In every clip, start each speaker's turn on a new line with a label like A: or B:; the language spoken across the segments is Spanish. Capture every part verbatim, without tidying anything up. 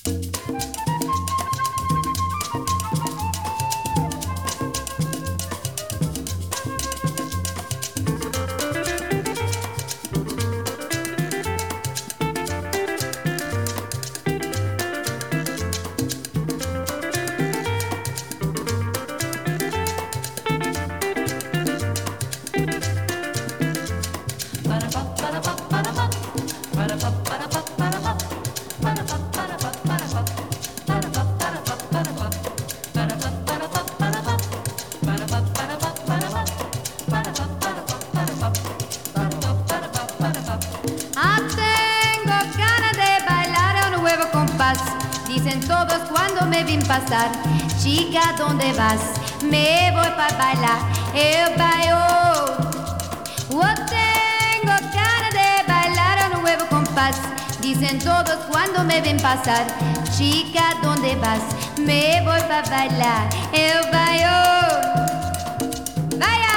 A: Dicen todos cuando me ven pasar, chica, ¿dónde vas? Me voy para bailar, eu bailo. Oh, tengo ganas de bailar un nuevo compás. Dicen todos cuando me ven pasar, chica, ¿dónde vas? Me voy para bailar, eu bailo. ¡Vaya!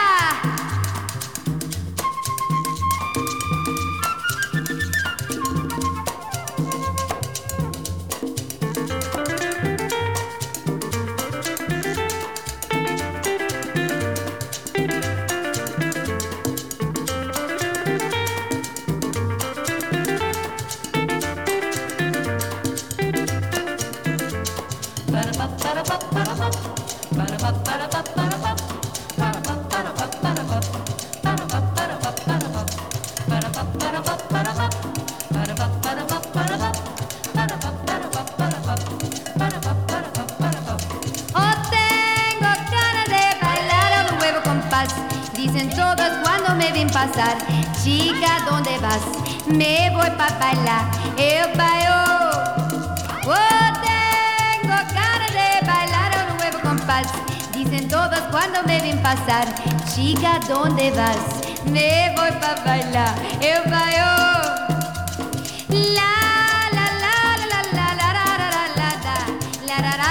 A: Dicen todos cuando me ven pasar, chica, ¿dónde vas? Me voy para bailar, eu bailo. Oh, tengo ganas de bailar un nuevo compás. Dicen todos cuando me ven pasar, chica, ¿dónde vas? Me voy para bailar, eu bailo. La la la la la la la la la la la la la.